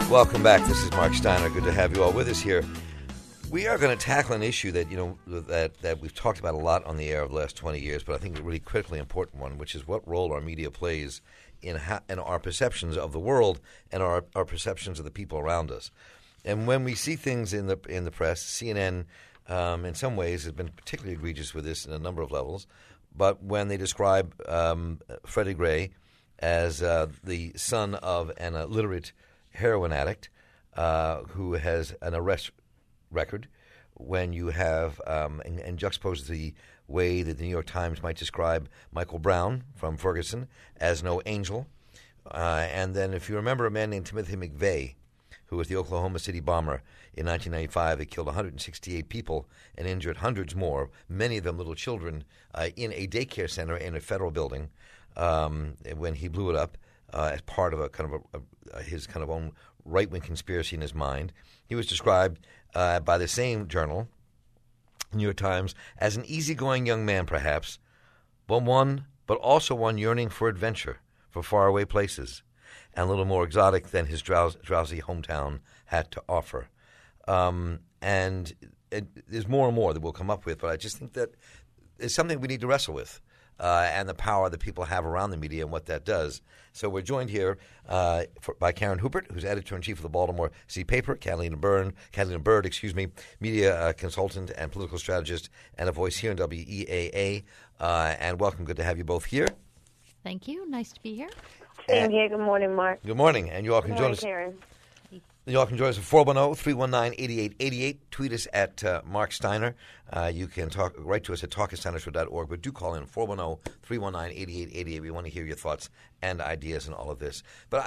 Welcome back. This is Mark Steiner. Good to have you all with us here. We are going to tackle an issue that that we've talked about a lot on the air over the last 20 years, but I think a really critically important one, which is what role our media plays in our perceptions of the world and our perceptions of the people around us. And when we see things in the press, CNN, in some ways, has been particularly egregious with this in a number of levels. But when they describe Freddie Gray as the son of an illiterate heroin addict who has an arrest record, when you have and juxtapose the way that the New York Times might describe Michael Brown from Ferguson as no angel, and then if you remember a man named Timothy McVeigh, who was the Oklahoma City bomber in 1995 that killed 168 people and injured hundreds more, many of them little children, in a daycare center in a federal building when he blew it up as part of a kind of his kind of own right-wing conspiracy in his mind. He was described by the same journal, New York Times, as an easygoing young man, perhaps, but also one yearning for adventure, for faraway places, and a little more exotic than his drowsy hometown had to offer. And there's more and more that we'll come up with, but I just think that it's something we need to wrestle with. And the power that people have around the media and what that does. So we're joined here by Karen Hupert, who's editor-in-chief of the Baltimore City Paper, Catalina Bird, media consultant and political strategist, and a voice here in WEAA. And welcome. Good to have you both here. Thank you. Nice to be here. Same here. Good morning, Mark. Good morning. And you all can join us. Karen. You all can join us at 410-319-8888. Tweet us at Mark Steiner. You can write to us at talk@steinershow.org, but do call in 410-319-8888. We want to hear your thoughts and ideas on all of this. But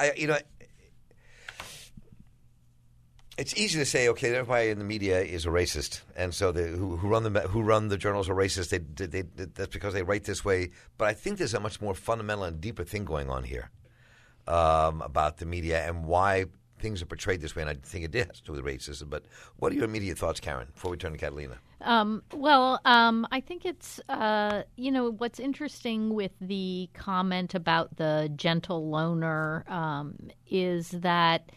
it's easy to say, okay, everybody in the media is a racist, and so who run the journals are racist. That's because they write this way. But I think there's a much more fundamental and deeper thing going on here about the media and why things are portrayed this way, and I think it has to do with racism. But what are your immediate thoughts, Karen, before we turn to Catalina? I think it's, what's interesting with the comment about the gentle loner is that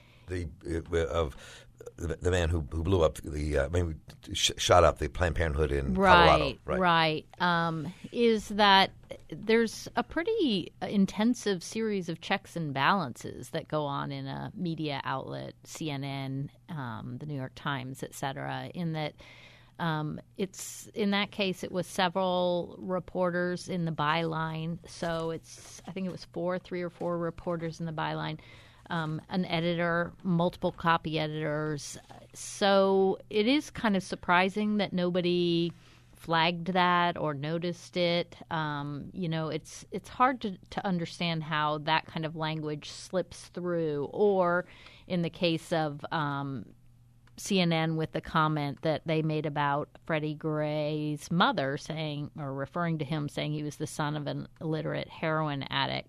the man who blew up shot up the Planned Parenthood in Colorado. Right. Is that there's a pretty intensive series of checks and balances that go on in a media outlet, CNN, the New York Times, et cetera, in that it's in that case it was several reporters in the byline. So I think it was three or four reporters in the byline. An editor, multiple copy editors. So it is kind of surprising that nobody flagged that or noticed it. It's hard to understand how that kind of language slips through. Or in the case of CNN with the comment that they made about Freddie Gray's mother referring to him saying he was the son of an illiterate heroin addict.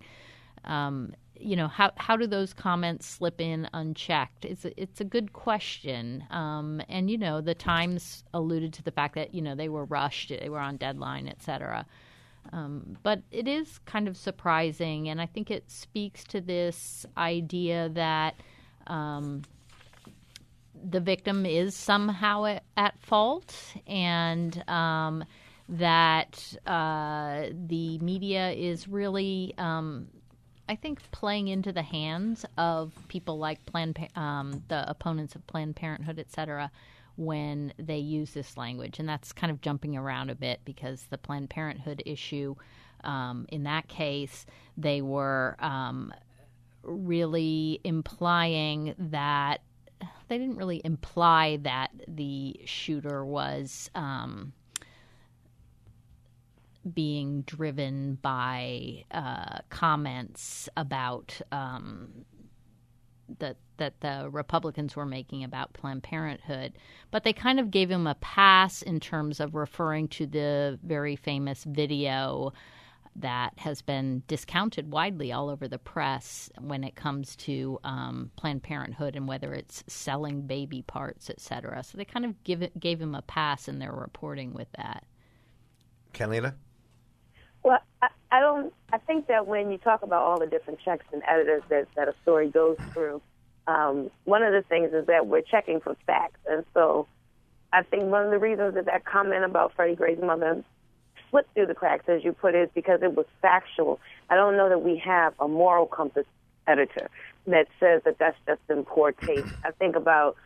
How do those comments slip in unchecked? It's a good question. And the Times alluded to the fact that, they were rushed, they were on deadline, et cetera. But it is kind of surprising, and I think it speaks to this idea that the victim is somehow at fault, and that the media is really I think playing into the hands of people like the opponents of Planned Parenthood, et cetera, when they use this language. And that's kind of jumping around a bit because the Planned Parenthood issue, in that case, they were really implying that they didn't really imply that the shooter was being driven by comments about that the Republicans were making about Planned Parenthood. But they kind of gave him a pass in terms of referring to the very famous video that has been discounted widely all over the press when it comes to Planned Parenthood and whether it's selling baby parts, et cetera. So they kind of gave him a pass in their reporting with that. Catalina? Well, I think that when you talk about all the different checks and editors that a story goes through, one of the things is that we're checking for facts. And so I think one of the reasons that comment about Freddie Gray's mother slipped through the cracks, as you put it, is because it was factual. I don't know that we have a moral compass editor that says that that's just in poor taste. I think about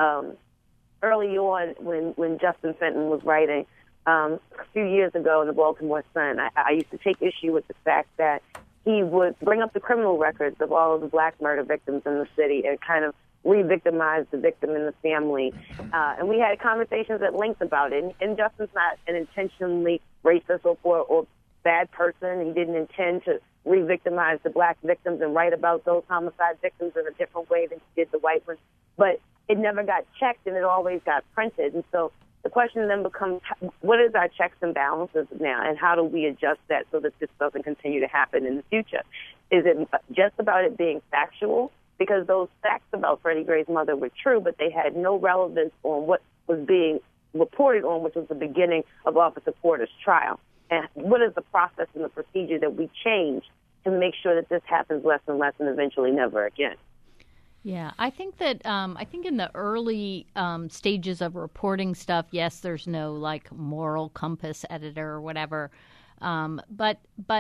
early on when Justin Fenton was writing a few years ago in the Baltimore Sun, I used to take issue with the fact that he would bring up the criminal records of all of the black murder victims in the city and kind of re-victimize the victim and the family. And we had conversations at length about it. And Justin's not an intentionally racist or bad person. He didn't intend to re-victimize the black victims and write about those homicide victims in a different way than he did the white ones. But it never got checked, and it always got printed. And so the question then becomes, what is our checks and balances now, and how do we adjust that so that this doesn't continue to happen in the future? Is it just about it being factual? Because those facts about Freddie Gray's mother were true, but they had no relevance on what was being reported on, which was the beginning of Officer Porter's trial. And what is the process and the procedure that we change to make sure that this happens less and less and eventually never again? Yeah, I think that I think in the early stages of reporting stuff, yes, there's no like moral compass editor or whatever, but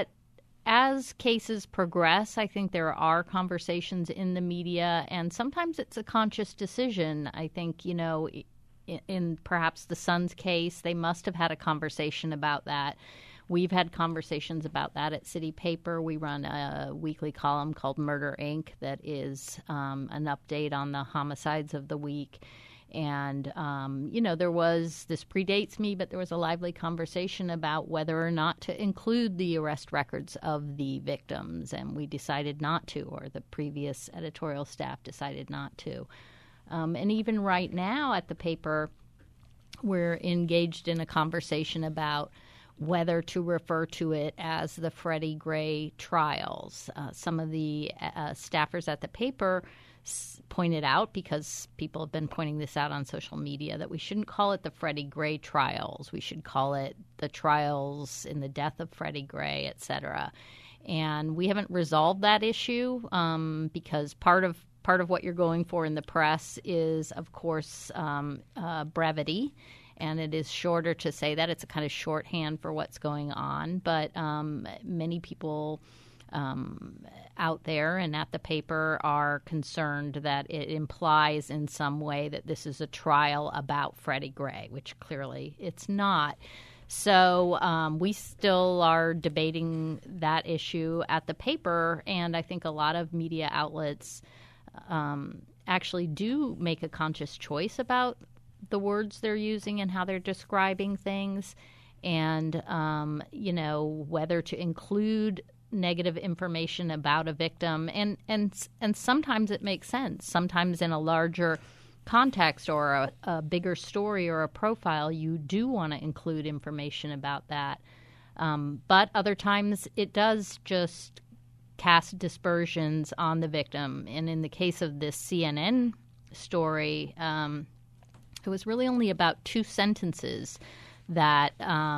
as cases progress, I think there are conversations in the media, and sometimes it's a conscious decision. I think, you know, in perhaps the Sun's case, they must have had a conversation about that. We've had conversations about that at City Paper. We run a weekly column called Murder, Inc. that is an update on the homicides of the week. And, you know, there was, this predates me, but there was a lively conversation about whether or not to include the arrest records of the victims. And we decided not to, or the previous editorial staff decided not to. And even right now at the paper, we're engaged in a conversation about whether to refer to it as the Freddie Gray trials. Some of the staffers at the paper pointed out, because people have been pointing this out on social media, that we shouldn't call it the Freddie Gray trials. We should call it the trials in the death of Freddie Gray, et cetera. And we haven't resolved that issue because part of what you're going for in the press is, of course, brevity. And it is shorter to say that. It's a kind of shorthand for what's going on. But many people out there and at the paper are concerned that it implies in some way that this is a trial about Freddie Gray, which clearly it's not. So we still are debating that issue at the paper, and I think a lot of media outlets actually do make a conscious choice about the words they're using and how they're describing things, and you know, whether to include negative information about a victim, and sometimes it makes sense. Sometimes in a larger context or a bigger story or a profile, you do want to include information about that. But other times it does just cast dispersions on the victim. And in the case of this CNN story, it was really only about 2 sentences that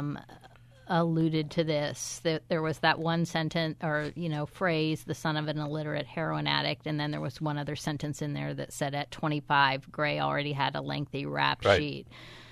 alluded to this. There was that one sentence or, you know, phrase, the son of an illiterate heroin addict, and then there was one other sentence in there that said at 25, Gray already had a lengthy rap sheet.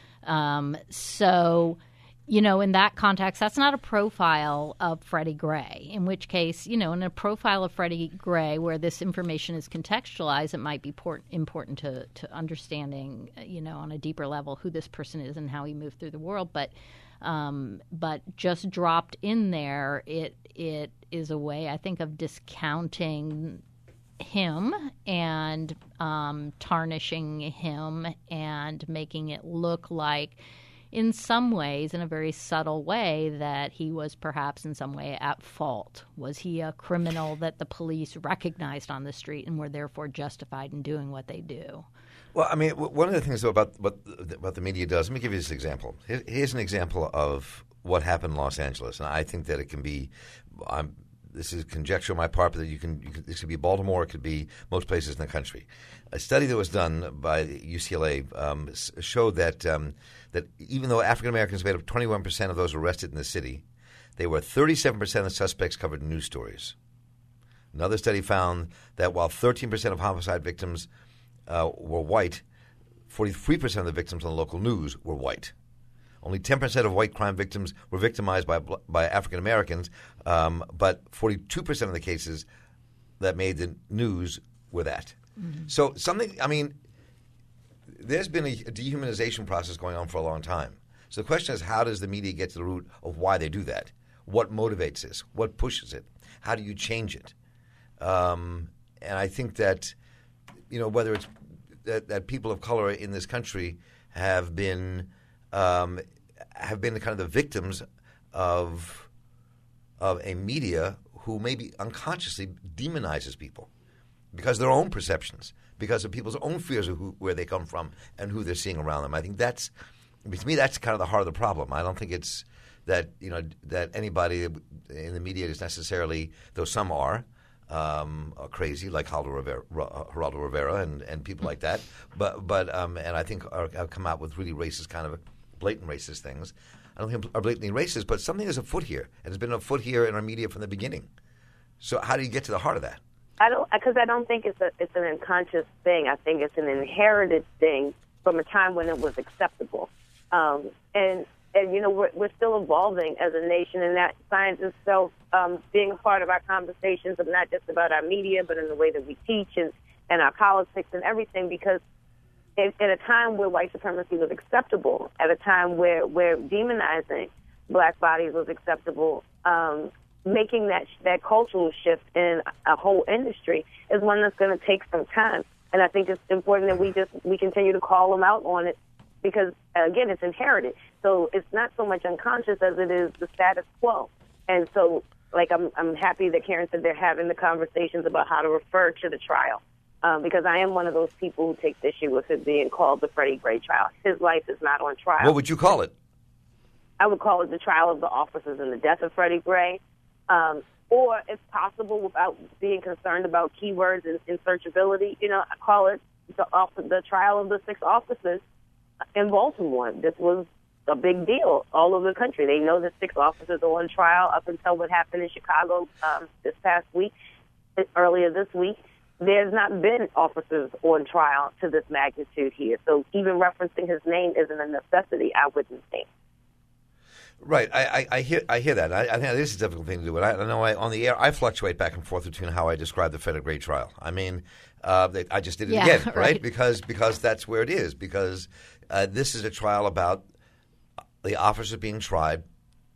So, you know, in that context, that's not a profile of Freddie Gray, in which case, you know, in a profile of Freddie Gray where this information is contextualized, it might be important to understanding, you know, on a deeper level who this person is and how he moved through the world. But just dropped in there, it is a way, I think, of discounting him and tarnishing him and making it look like, in some ways, in a very subtle way, that he was perhaps in some way at fault. Was he a criminal that the police recognized on the street and were therefore justified in doing what they do? Well, I mean, one of the things about what the media does, let me give you this example. Here's an example of what happened in Los Angeles, and I think that it can be this is conjecture on my part, but that this could be Baltimore, it could be most places in the country. A study that was done by UCLA showed that that even though African Americans made up 21% of those arrested in the city, they were 37% of the suspects covered in news stories. Another study found that while 13% of homicide victims were white, 43% of the victims on the local news were white. Only 10% of white crime victims were victimized by African Americans, but 42% of the cases that made the news were that. Mm-hmm. So there's been a dehumanization process going on for a long time. So the question is, how does the media get to the root of why they do that? What motivates this? What pushes it? How do you change it? And I think that, whether it's that people of color in this country have been kind of the victims of a media who maybe unconsciously demonizes people because of their own perceptions, because of people's own fears of where they come from and who they're seeing around them. I think to me, that's kind of the heart of the problem. I don't think it's that that anybody in the media is necessarily, though some are crazy, like Geraldo Rivera and people like that. But and I think have come out with really racist, kind of blatant racist things. I don't think are blatantly racist, but something is afoot here, and it's been afoot here in our media from the beginning. So how do you get to the heart of that? I don't think it's an unconscious thing. I think it's an inherited thing from a time when it was acceptable. And we're still evolving as a nation, and that science itself being a part of our conversations of not just about our media, but in the way that we teach and our politics and everything, because at a time where white supremacy was acceptable, at a time where demonizing black bodies was acceptable, making that cultural shift in a whole industry is one that's going to take some time. And I think it's important that we continue to call them out on it, because, again, it's inherited. So it's not so much unconscious as it is the status quo. And so, I'm happy that Karen said they're having the conversations about how to refer to the trial, because I am one of those people who takes issue with it being called the Freddie Gray trial. His life is not on trial. What would you call it? I would call it the trial of the officers in the death of Freddie Gray, or, if possible, without being concerned about keywords and searchability, I call it the trial of the 6 officers in Baltimore. This was a big deal all over the country. They know that 6 officers are on trial up until what happened in Chicago this past week, earlier this week. There's not been officers on trial to this magnitude here. So even referencing his name isn't a necessity, I wouldn't think. Right, I hear that. I think this is a difficult thing to do. But I know on the air I fluctuate back and forth between how I describe the Freddie Gray trial. I mean, I just did it again, right? Because that's where it is. Because this is a trial about the officer being tried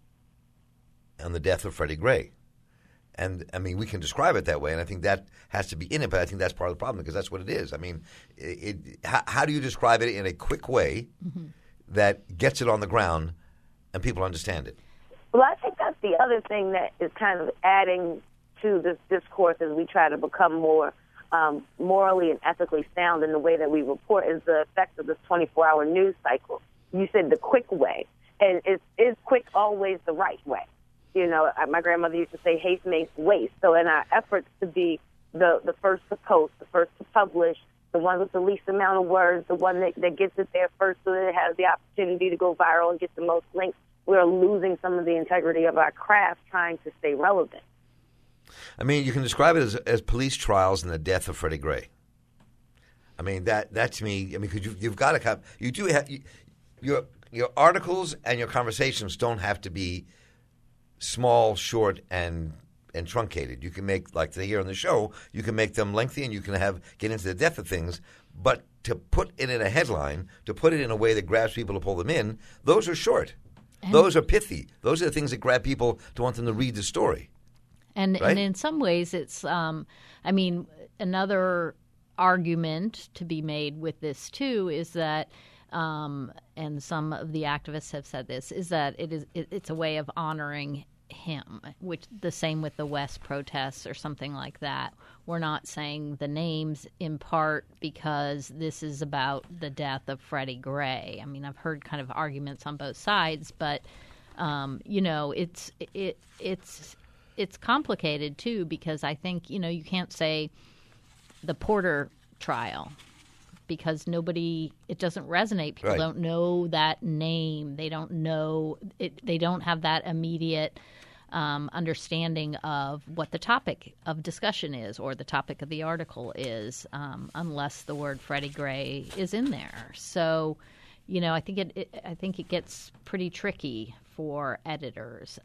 on the death of Freddie Gray. And, I mean, we can describe it that way, and I think that has to be in it, but I think that's part of the problem because that's what it is. I mean, how do you describe it in a quick way that gets it on the ground and people understand it? Well, I think that's the other thing that is kind of adding to this discourse as we try to become more morally and ethically sound in the way that we report is the effect of this 24-hour news cycle. You said the quick way, and is quick always the right way? My grandmother used to say haste makes waste. So in our efforts to be the first to post, the first to publish, the one with the least amount of words, the one that gets it there first so that it has the opportunity to go viral and get the most links, we're losing some of the integrity of our craft trying to stay relevant. I mean, you can describe it as police trials and the death of Freddie Gray. I mean, that to me, because you've got to have, you do have, your articles and your conversations don't have to be small, short, and truncated. You can make, like they hear on the show, you can make them lengthy and you can get into the depth of things. But to put it in a headline, to put it in a way that grabs people to pull them in, those are short. Those are pithy. Those are the things that grab people to want them to read the story. And in some ways, it's, another argument to be made with this, too, is that, and some of the activists have said this, is that it's a way of honoring him, which the same with the West protests or something like that. We're not saying the names in part because this is about the death of Freddie Gray. I mean, I've heard kind of arguments on both sides, but it's complicated too, because I think you can't say the Porter trial because it doesn't resonate. People don't know that name. They don't know it. They don't have that immediate understanding of what the topic of discussion is or the topic of the article is, unless the word Freddie Gray is in there. So, I think it gets pretty tricky for editors.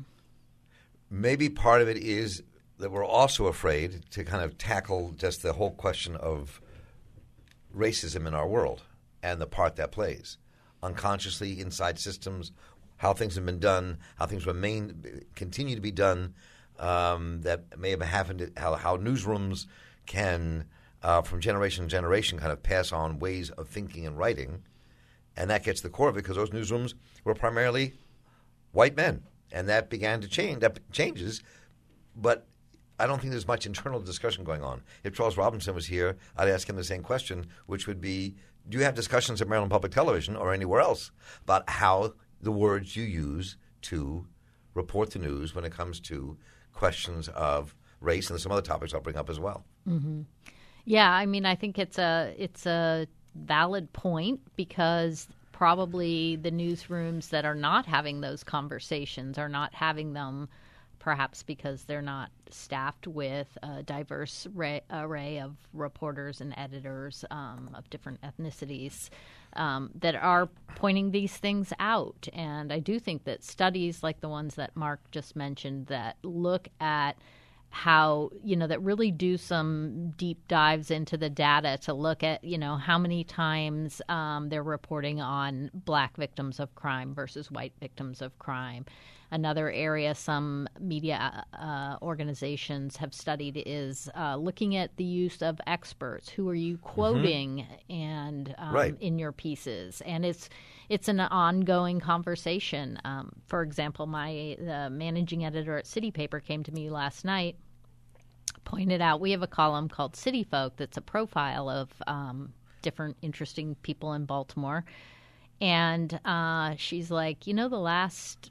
Maybe part of it is that we're also afraid to kind of tackle just the whole question of racism in our world and the part that plays unconsciously inside systems, how things have been done, how things continue to be done, that may have happened, how newsrooms can, from generation to generation, kind of pass on ways of thinking and writing. And that gets to the core of it because those newsrooms were primarily white men. And that began to change. That changes. But I don't think there's much internal discussion going on. If Charles Robinson was here, I'd ask him the same question, which would be, do you have discussions at Maryland Public Television or anywhere else about how the words you use to report the news when it comes to questions of race and some other topics I'll bring up as well? Mm-hmm. Yeah, I think it's a valid point because probably the newsrooms that are not having those conversations are not having them perhaps because they're not staffed with a diverse array of reporters and editors of different ethnicities that are pointing these things out. And I do think that studies like the ones that Mark just mentioned that look at how, that really do some deep dives into the data to look at, how many times they're reporting on black victims of crime versus white victims of crime. Another area some media organizations have studied is looking at the use of experts. Who are you quoting and in your pieces? And it's an ongoing conversation. For example, the managing editor at City Paper came to me last night, pointed out we have a column called City Folk that's a profile of different interesting people in Baltimore. And she's like, the last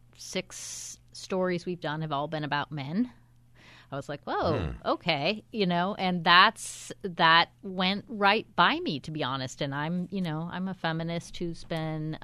6 stories we've done have all been about men. I was like, whoa, okay, and that went right by me, to be honest. And I'm a feminist who's been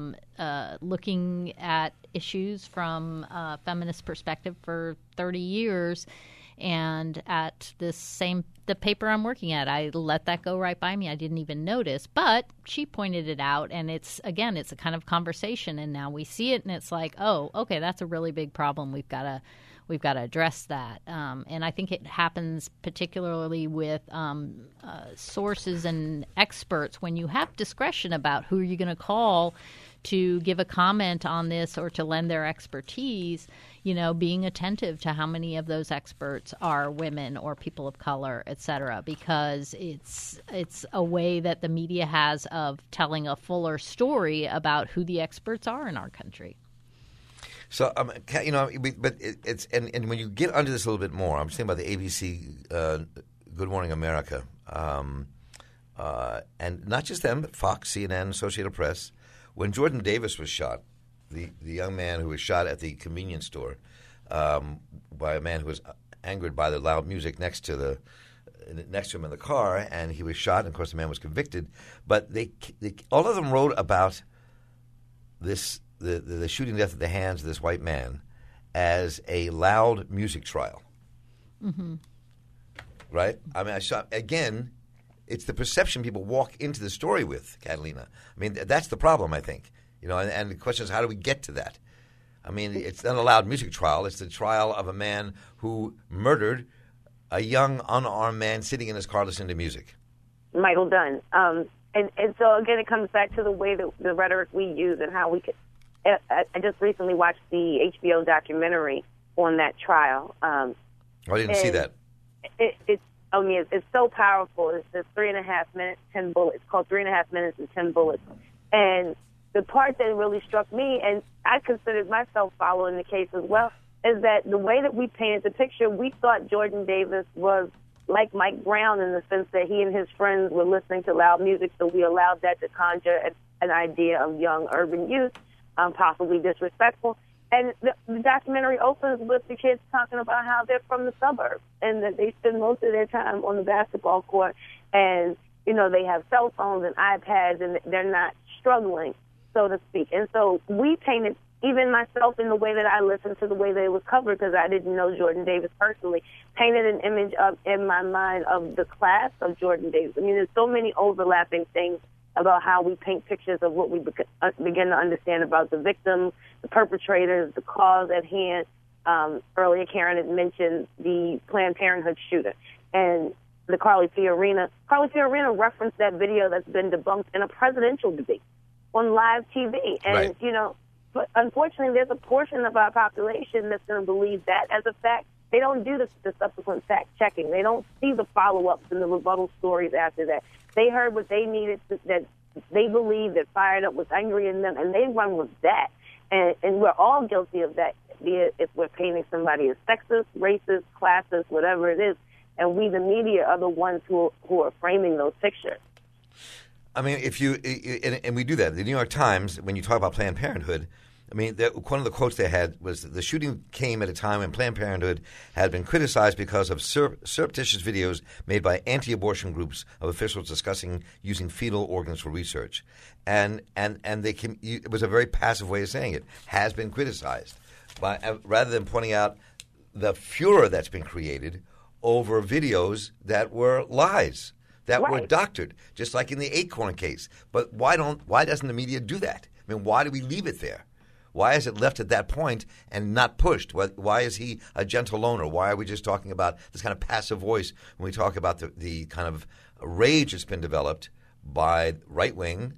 looking at issues from a feminist perspective for 30 years. And at the paper I'm working at, I let that go right by me. I didn't even notice, but she pointed it out, and it's a kind of conversation. And now we see it, and it's like, oh, okay, that's a really big problem. We've got to address that. And I think it happens particularly with sources and experts when you have discretion about who you're going to call to give a comment on this or to lend their expertise, being attentive to how many of those experts are women or people of color, et cetera, because it's a way that the media has of telling a fuller story about who the experts are in our country. So, but it's and when you get under this a little bit more, I'm thinking about the ABC Good Morning America, and not just them, but Fox, CNN, Associated Press. When Jordan Davis was shot, the young man who was shot at the convenience store by a man who was angered by the loud music next to him in the car, and he was shot. And of course, the man was convicted. But they all of them wrote about this the shooting death at the hands of this white man as a loud music trial. Mm-hmm. Right? I saw again. It's the perception people walk into the story with, Catalina. That's the problem, I think. And the question is, how do we get to that? It's not a loud music trial. It's the trial of a man who murdered a young, unarmed man sitting in his car listening to music. Michael Dunn. And so, again, it comes back to the way that the rhetoric we use and how we could. I just recently watched the HBO documentary on that trial. I didn't see that. It's so powerful. It's just 3.5 minutes, 10 bullets. It's called 3.5 minutes and 10 bullets. And the part that really struck me, and I considered myself following the case as well, is that the way that we painted the picture, we thought Jordan Davis was like Mike Brown in the sense that he and his friends were listening to loud music, so we allowed that to conjure an idea of young urban youth, possibly disrespectful. And the documentary opens with the kids talking about how they're from the suburbs and that they spend most of their time on the basketball court and, they have cell phones and iPads and they're not struggling, so to speak. And so we painted even myself in the way that I listened to the way that it was covered, because I didn't know Jordan Davis personally, painted an image of in my mind of the class of Jordan Davis. I mean, there's so many overlapping things about how we paint pictures of what we begin to understand about the victims, the perpetrators, the cause at hand. Earlier, Karen had mentioned the Planned Parenthood shooter and the Carly Fiorina. Carly Fiorina referenced that video that's been debunked in a presidential debate on live TV. And, right. you know, but unfortunately, there's a portion of our population that's going to believe that as a fact. They don't do the subsequent fact-checking. They don't see the follow-ups and the rebuttal stories after that. They heard what they needed, that they believed that fired up was angry in them, and they run with that. And we're all guilty of that, be it if we're painting somebody as sexist, racist, classist, whatever it is. And we, the media, are the ones who are framing those pictures. I mean, and we do that. The New York Times, when you talk about Planned Parenthood, I mean, one of the quotes they had was the shooting came at a time when Planned Parenthood had been criticized because of surreptitious videos made by anti-abortion groups of officials discussing using fetal organs for research. And it was a very passive way of saying it, has been criticized. Rather than pointing out the furor that's been created over videos that were lies, that were doctored, just like in the Acorn case. But why doesn't the media do that? I mean, why do we leave it there? Why is it left at that point and not pushed? Why is he a gentle loner? Why are we just talking about this kind of passive voice when we talk about the kind of rage that's been developed by right-wing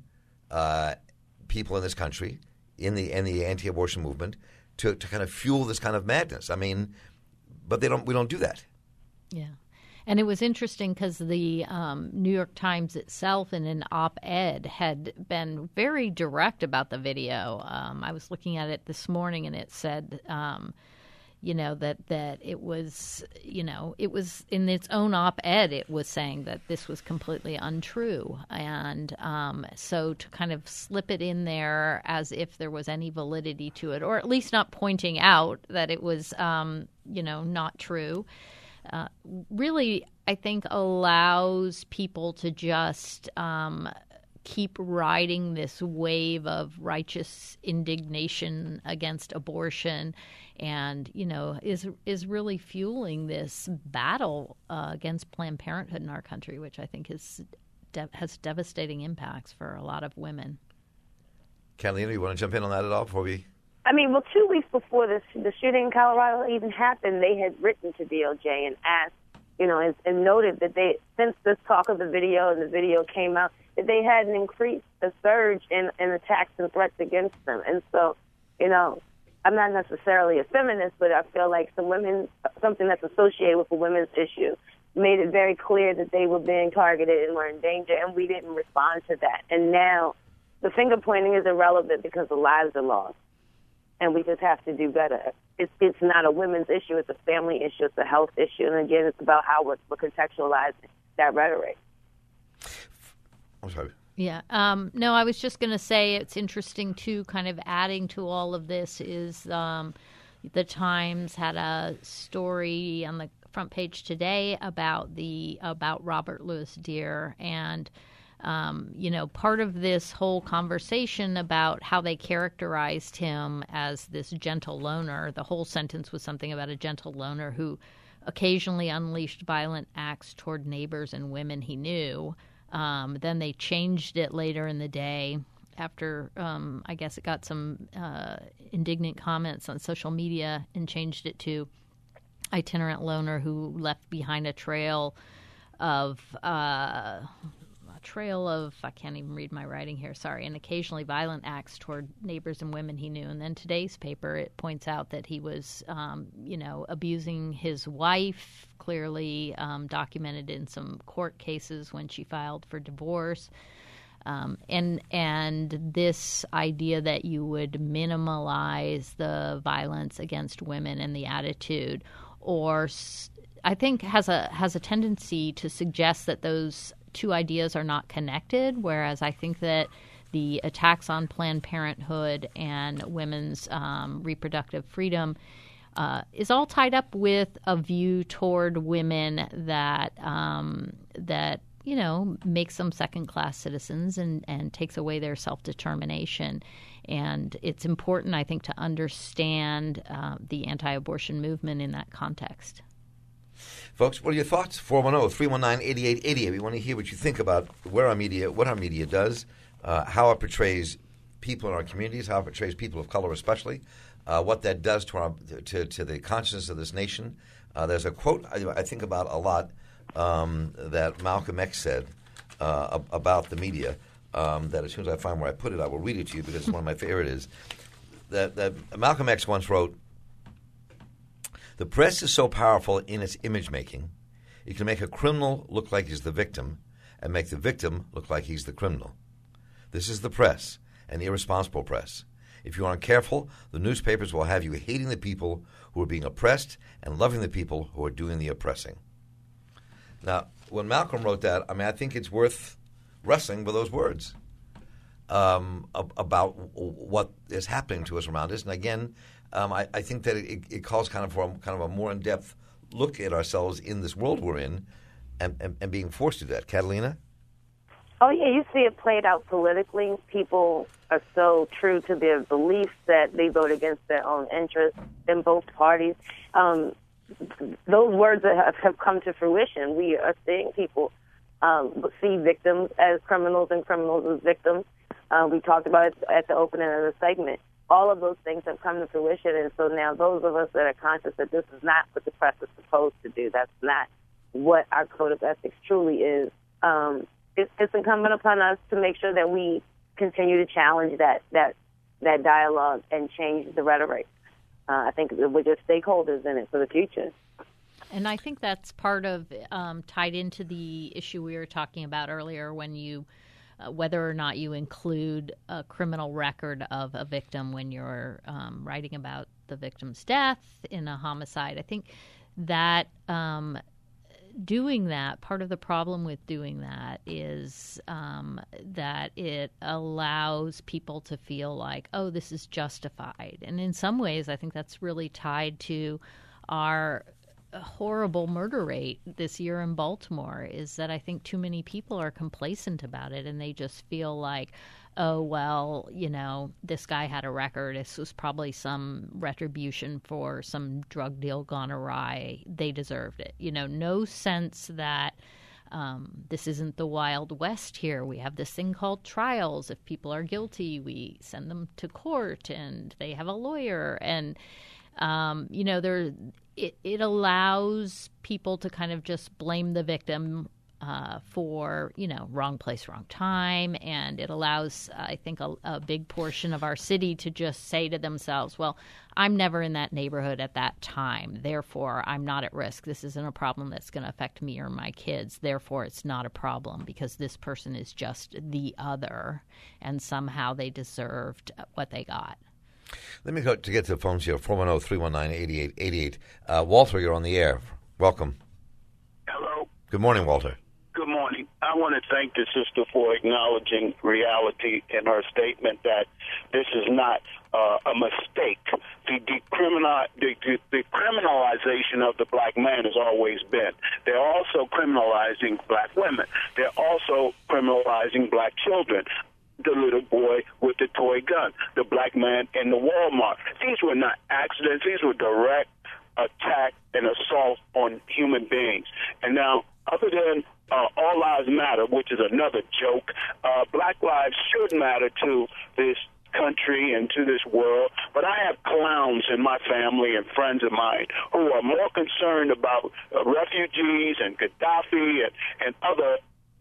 people in this country, in the anti-abortion movement, to kind of fuel this kind of madness? I mean, but we don't do that. Yeah. And it was interesting because the New York Times itself in an op-ed had been very direct about the video. I was looking at it this morning, and it said, that it was, it was in its own op-ed, it was saying that this was completely untrue. And so to kind of slip it in there as if there was any validity to it, or at least not pointing out that it was, not true, really, I think, allows people to just keep riding this wave of righteous indignation against abortion, and is really fueling this battle against Planned Parenthood in our country, which I think has devastating impacts for a lot of women. Catalina, you want to jump in on that at all before we? I mean, well, 2 weeks before the shooting in Colorado even happened, they had written to DOJ and asked, and noted that since this talk of the video and the video came out, that they had a surge in attacks and threats against them. And so, I'm not necessarily a feminist, but I feel like something that's associated with a women's issue, made it very clear that they were being targeted and were in danger, and we didn't respond to that. And now the finger pointing is irrelevant because the lives are lost. And we just have to do better. It's not a women's issue. It's a family issue. It's a health issue. And, again, it's about how we're contextualizing that rhetoric. I'm sorry. Yeah. No, I was just going to say it's interesting, too, kind of adding to all of this is the Times had a story on the front page today about Robert Louis Dear, and part of this whole conversation about how they characterized him as this gentle loner, the whole sentence was something about a gentle loner who occasionally unleashed violent acts toward neighbors and women he knew. Then they changed it later in the day after, I guess it got some indignant comments on social media, and changed it to itinerant loner who left behind a trail of I can't even read my writing here, sorry, and occasionally violent acts toward neighbors and women he knew. And then today's paper, it points out that he was, abusing his wife, clearly documented in some court cases when she filed for divorce. And this idea that you would minimalize the violence against women and the attitude, or I think has a tendency to suggest that those two ideas are not connected, whereas I think that the attacks on Planned Parenthood and women's reproductive freedom is all tied up with a view toward women that makes them second-class citizens and takes away their self-determination. And it's important, I think, to understand the anti-abortion movement in that context. Folks, what are your thoughts? 410-319-8888. We want to hear what you think about what our media does, how it portrays people in our communities, how it portrays people of color especially, what that does to the consciousness of this nation. There's a quote I think about a lot that Malcolm X said about the media, that as soon as I find where I put it, I will read it to you because it's one of my favorites. That Malcolm X once wrote, "The press is so powerful in its image-making, it can make a criminal look like he's the victim and make the victim look like he's the criminal. This is the press, an irresponsible press. If you aren't careful, the newspapers will have you hating the people who are being oppressed and loving the people who are doing the oppressing." Now, when Malcolm wrote that, I think it's worth wrestling with those words about what is happening to us around us. And again, I think that it calls kind of a more in-depth look at ourselves in this world we're in and being forced to do that. Catalina? Oh, yeah, you see it played out politically. People are so true to their beliefs that they vote against their own interests in both parties. Those words have come to fruition. We are seeing people see victims as criminals and criminals as victims. We talked about it at the opening of the segment. All of those things have come to fruition, and so now those of us that are conscious that this is not what the press is supposed to do, that's not what our code of ethics truly is, it's incumbent upon us to make sure that we continue to challenge that dialogue and change the rhetoric. I think we're just stakeholders in it for the future. And I think that's part of tied into the issue we were talking about earlier when you whether or not you include a criminal record of a victim when you're writing about the victim's death in a homicide. I think that doing that, part of the problem with doing that is that it allows people to feel like, oh, this is justified. And in some ways, I think that's really tied to our horrible murder rate this year in Baltimore, is that I think too many people are complacent about it and they just feel like, oh, well, this guy had a record. This was probably some retribution for some drug deal gone awry. They deserved it. No sense that this isn't the Wild West here. We have this thing called trials. If people are guilty, we send them to court and they have a lawyer. And, it allows people to kind of just blame the victim for, wrong place, wrong time. And it allows, I think, a big portion of our city to just say to themselves, well, I'm never in that neighborhood at that time. Therefore, I'm not at risk. This isn't a problem that's going to affect me or my kids. Therefore, it's not a problem because this person is just the other. And somehow they deserved what they got. Let me go to get to the phones here, 410-319-8888. Walter, you're on the air. Welcome. Hello. Good morning, Walter. Good morning. I want to thank the sister for acknowledging reality in her statement that this is not a mistake. The criminalization of the black man has always been. They're also criminalizing black women. They're also criminalizing black children. The little boy with the toy gun, the black man in the Walmart. These were not accidents. These were direct attack and assault on human beings. And now, other than All Lives Matter, which is another joke, black lives should matter to this country and to this world. But I have clowns in my family and friends of mine who are more concerned about refugees and Gaddafi and other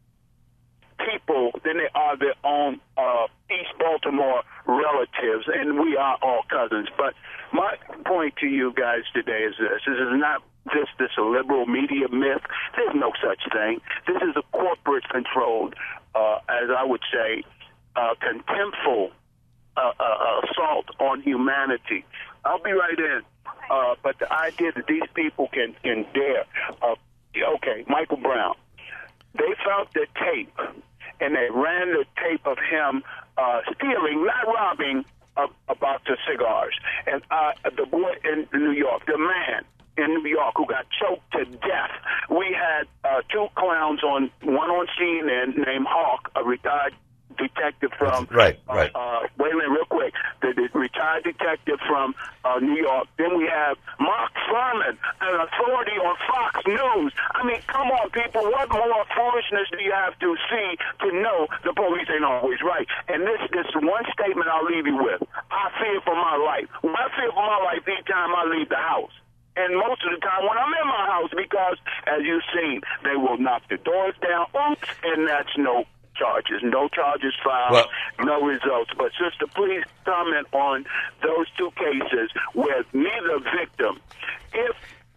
people than they are their own East Baltimore relatives, and we are all cousins. But my point to you guys today is this. This is not just this a liberal media myth. There's no such thing. This is a corporate-controlled, as I would say, contemptful assault on humanity. I'll be right in. But the idea that these people can dare, okay, Michael Brown, they found the tape, and they ran the tape of him stealing, not robbing, a box of cigars. And the boy in New York, the man in New York who got choked to death. We had two clowns one on CNN named Hawk, a retired detective from right. Wait a minute, real quick. The retired detective from New York. Then we have Mark Furman, an authority on Fox News. I mean, come on, people. What more foolishness do you have to see to know the police ain't always right? And this one statement I'll leave you with. I fear for my life. I fear for my life each time I leave the house. And most of the time when I'm in my house, because, as you've seen, they will knock the doors down. Oops, and that's no charges filed, no results. But, sister, please comment on those two cases with neither victim. If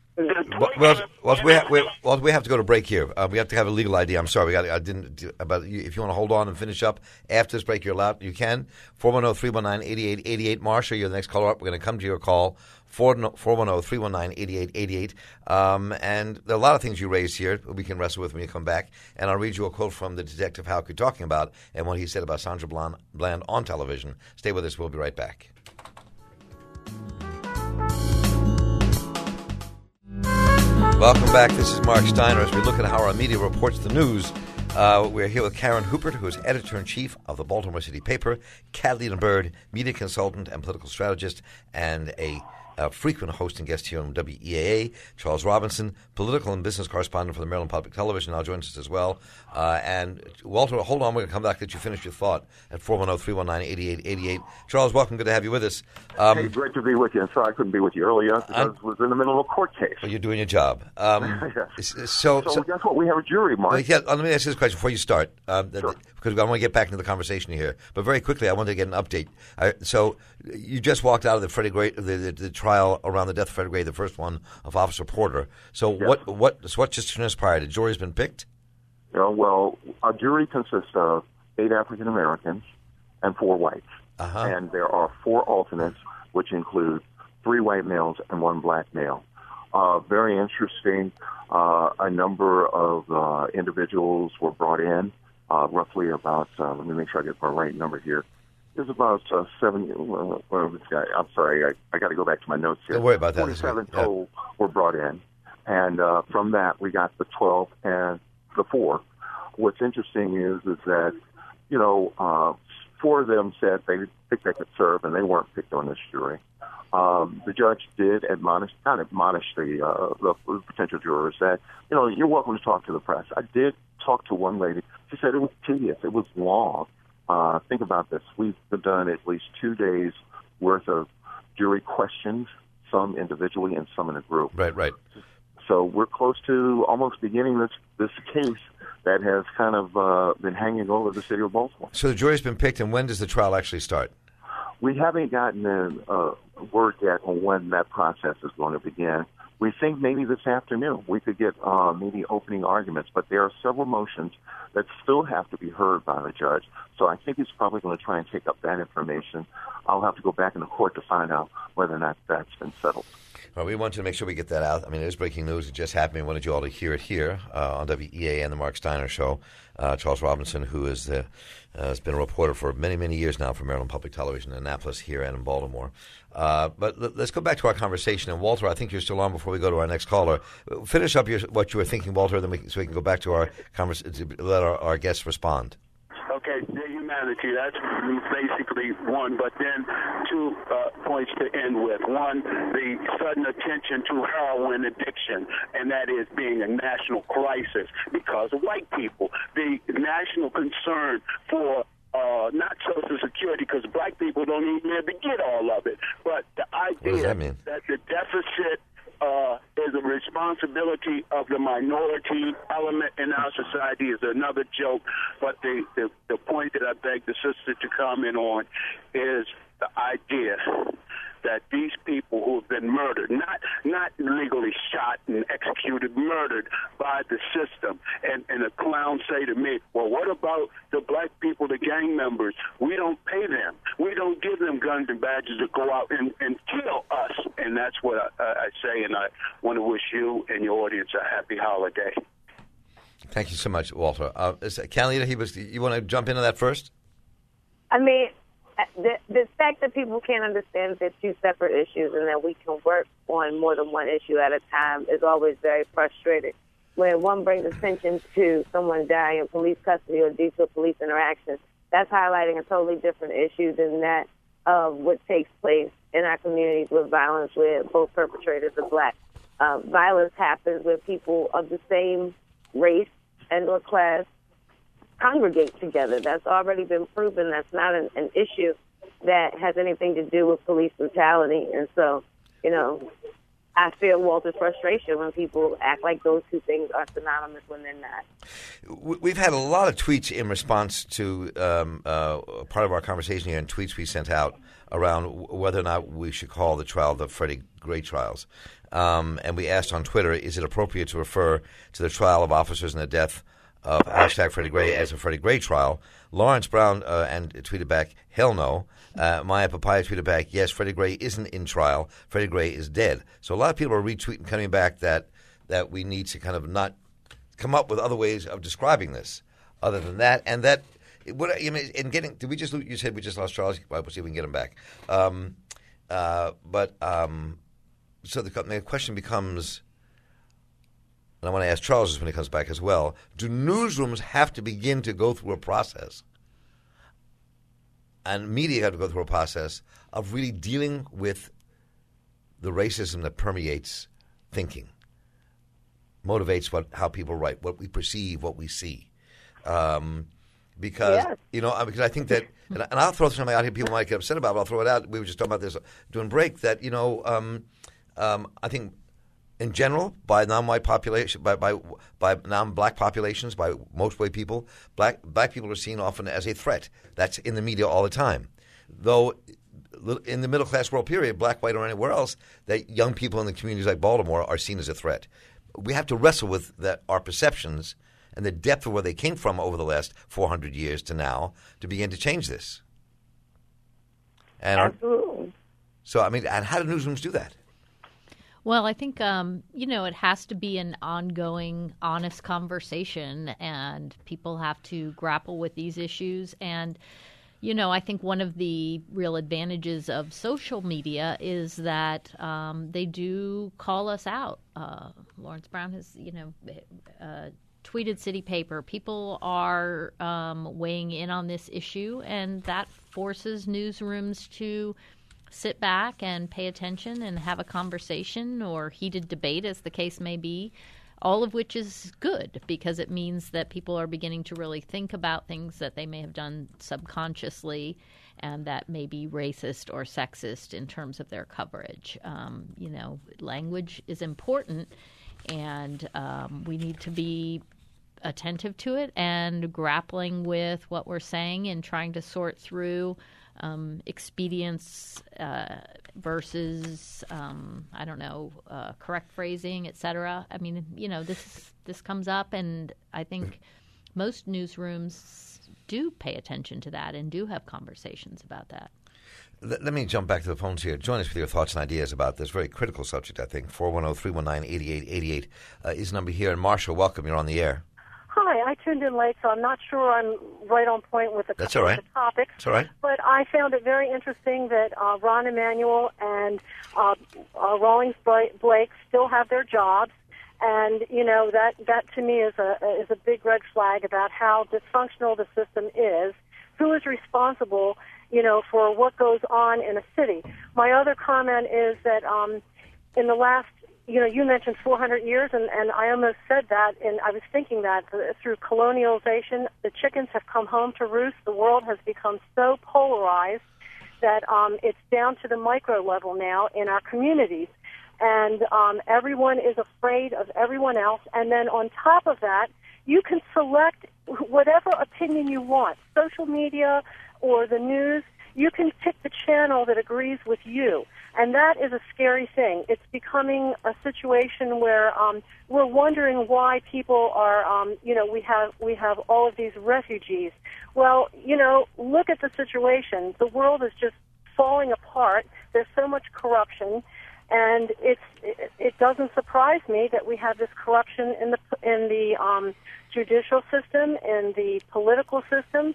we have to go to break here. We have to have a legal ID. I'm sorry, if you want to hold on and finish up after this break, you're allowed. You can. 410-319-8888. Marsha, you're the next caller up. We're going to come to your call. 410-319-8888. And there are a lot of things you raised here we can wrestle with when you come back. And I'll read you a quote from the Detective Houck you're talking about and what he said about Sandra Bland on television. Stay with us. We'll be right back. Welcome back. This is Mark Steiner. As we look at how our media reports the news, we're here with Karen Hupert, who is editor-in-chief of the Baltimore City paper, Catalina Bird, media consultant and political strategist, and a frequent host and guest here on WEAA. Charles Robinson, political and business correspondent for the Maryland Public Television, now joins us as well. And Walter, hold on, we're going to come back to let you finish your thought at 410-319-8888. Charles, welcome. Good to have you with us. Hey, great to be with you. And sorry I couldn't be with you earlier because I was in the middle of a court case. Well, you're doing your job. Yes. So guess what? We have a jury, Mark. Let me ask you this question before you start, Sure. because I want to get back into the conversation here. But very quickly, I wanted to get an update. So you just walked out of the Freddie Gray, the trial around the death of Freddie Gray, the first one of Officer Porter. So Yes. what just transpired? The jury's been picked? Well, our jury consists of 8 African Americans and 4 whites. And there are 4 alternates, which include 3 white males and 1 black male. Very interesting. A number of individuals were brought in, roughly about, let me make sure I get my right number here. There's about 7, I'm sorry, I got to go back to my notes here. Don't worry about that. 47 total were brought in. And from that, we got the 12 and the 4. What's interesting is that, 4 of them said they think they could serve, and they weren't picked on this jury. The judge did admonish the potential jurors that, you're welcome to talk to the press. I did talk to one lady. She said it was tedious. It was long. Think about this. We've done at least 2 days worth of jury questions, some individually and some in a group. Right. So we're close to almost beginning this case that has kind of been hanging over the city of Baltimore. So the jury's been picked, and when does the trial actually start? We haven't gotten a word yet on when that process is going to begin. We think maybe this afternoon we could get maybe opening arguments, but there are several motions that still have to be heard by the judge. So I think he's probably going to try and take up that information. I'll have to go back in the court to find out whether or not that's been settled. Well, we want to make sure we get that out. I mean, it is breaking news. It just happened. We wanted you all to hear it here on WEAA and the Mark Steiner Show. Charles Robinson, who is has been a reporter for many, many years now for Maryland Public Television in Annapolis here and in Baltimore. But let's go back to our conversation. And, Walter, I think you're still on before we go to our next caller. Finish up what you were thinking, Walter, so we can go back to our conversation to let our guests respond. Okay, the humanity, that's basically one, but then 2 points to end with. One, the sudden attention to heroin addiction, and that is being a national crisis because of white people. The national concern for not Social Security, because black people don't even be able to get all of it, but the idea that the deficit is a responsibility of the minority element in our society is another joke. But the point that I beg the sister to comment on is the idea that these people who have been murdered, not legally shot and executed, murdered by the system. And the clowns say to me, well, what about the black people, the gang members? We don't pay them. We don't give them guns and badges to go out and kill us. And that's what I say, and I want to wish you and your audience a happy holiday. Thank you so much, Walter. Catalina, you want to jump into that first? I mean, the fact that people can't understand they're two separate issues and that we can work on more than one issue at a time is always very frustrating. When one brings attention to someone dying in police custody or due to a police interaction, that's highlighting a totally different issue than that of what takes place in our communities with violence where both perpetrators are black. Violence happens where people of the same race and or class congregate together. That's already been proven. That's not an issue that has anything to do with police brutality. And so, I feel Walter's frustration when people act like those two things are synonymous when they're not. We've had a lot of tweets in response to part of our conversation here and tweets we sent out around whether or not we should call the trial the Freddie Gray trials. And we asked on Twitter, is it appropriate to refer to the trial of officers and the death of #Freddie Gray as a Freddie Gray trial? Lawrence Brown and tweeted back, hell no. Maya Papaya tweeted back, yes, Freddie Gray isn't in trial. Freddie Gray is dead. So a lot of people are retweeting, coming back that we need to kind of not come up with other ways of describing this other than that. And that, did we just, you said we just lost Charles? We'll see if we can get him back. So the question becomes, and I want to ask Charles this when he comes back as well, do newsrooms have to begin to go through a process, and media have to go through a process of really dealing with the racism that permeates thinking, motivates how people write, what we perceive, what we see? Because I think that, and I'll throw something out here people might get upset about, but I'll throw it out. We were just talking about this during break, that, I think in general, by non-white population, by non-black populations, by most white people, black people are seen often as a threat. That's in the media all the time. Though in the middle class world period, black, white, or anywhere else, that young people in the communities like Baltimore are seen as a threat. We have to wrestle with our perceptions and the depth of where they came from over the last 400 years to now to begin to change this. And absolutely. And how do newsrooms do that? Well, I think, it has to be an ongoing, honest conversation, and people have to grapple with these issues. And, I think one of the real advantages of social media is that they do call us out. Lawrence Brown has, tweeted City Paper. People are weighing in on this issue, and that forces newsrooms to sit back and pay attention and have a conversation or heated debate, as the case may be, all of which is good because it means that people are beginning to really think about things that they may have done subconsciously and that may be racist or sexist in terms of their coverage. Language is important, and we need to be attentive to it and grappling with what we're saying and trying to sort through expedience versus, correct phrasing, et cetera. I mean, this comes up, and I think most newsrooms do pay attention to that and do have conversations about that. Let me jump back to the phones here. Join us with your thoughts and ideas about this very critical subject, I think. 410-319-8888 is the number here. And Marshall, welcome. You're on the air. Hi, I tuned in late, so I'm not sure I'm right on point with the That's all right. The topic. That's all right. But I found it very interesting that Ron Emanuel and Rawlings Blake still have their jobs, and that to me is a big red flag about how dysfunctional the system is. Who is responsible, for what goes on in a city? My other comment is that in the last. You mentioned 400 years, and I almost said that, and I was thinking that through colonialization, the chickens have come home to roost. The world has become so polarized that it's down to the micro level now in our communities, and everyone is afraid of everyone else. And then on top of that, you can select whatever opinion you want, social media or the news. You can pick the channel that agrees with you. And that is a scary thing. It's becoming a situation where we're wondering why people are, we have all of these refugees. Well, look at the situation. The world is just falling apart. There's so much corruption, and it doesn't surprise me that we have this corruption in the judicial system, in the political system.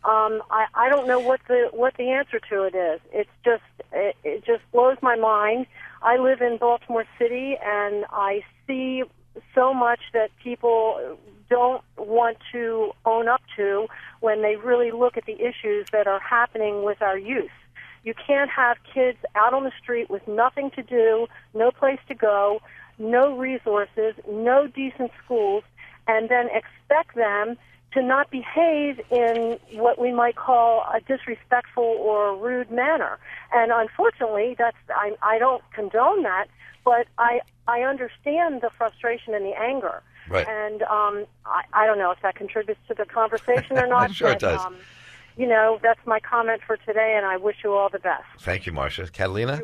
I don't know what the answer to it is. It just blows my mind. I live in Baltimore City, and I see so much that people don't want to own up to when they really look at the issues that are happening with our youth. You can't have kids out on the street with nothing to do, no place to go, no resources, no decent schools, and then expect them to not behave in what we might call a disrespectful or rude manner. And unfortunately, I don't condone that, but I understand the frustration and the anger. Right. And I don't know if that contributes to the conversation or not. Sure, it does. That's my comment for today, and I wish you all the best. Thank you, Marcia. Catalina?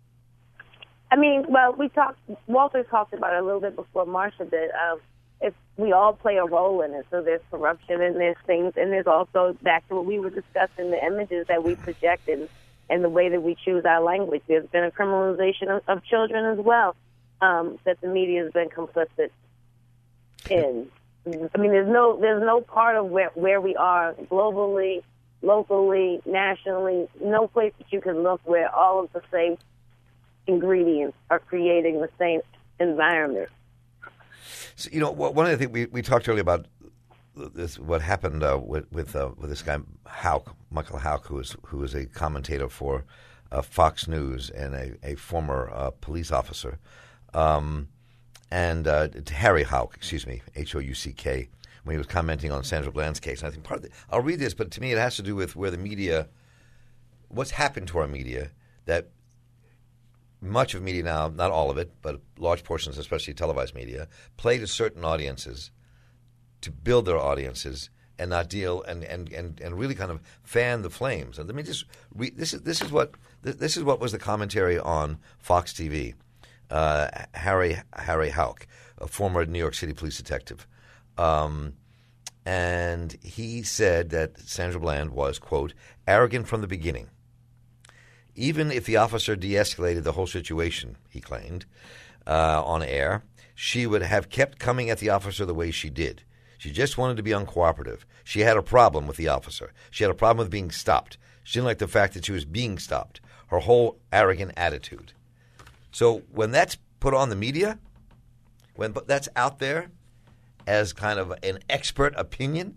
I mean, well, Walter talked about it a little bit before Marcia did. If we all play a role in it, so there's corruption and there's things, and there's also back to what we were discussing, the images that we project and the way that we choose our language. There's been a criminalization of children as well that the media has been complicit in. I mean, there's no part of where we are globally, locally, nationally, no place that you can look where all of the same ingredients are creating the same environment. So, one of the things we talked earlier about this, what happened with this guy Michael Houck, who is a commentator for Fox News and a former police officer, and Harry Houck, Houck, when he was commenting on Sandra Bland's case. And I think I'll read this, but to me it has to do with where the media, what's happened to our media, that much of media now, not all of it, but large portions, especially televised media, play to certain audiences to build their audiences and not deal and really kind of fan the flames. And let me just read. This is what was the commentary on Fox TV. Harry Houck, a former New York City police detective, and he said that Sandra Bland was, quote, arrogant from the beginning. Even if the officer de-escalated the whole situation, he claimed, on air, she would have kept coming at the officer the way she did. She just wanted to be uncooperative. She had a problem with the officer. She had a problem with being stopped. She didn't like the fact that she was being stopped. Her whole arrogant attitude. So when that's put on the media, when that's out there as kind of an expert opinion,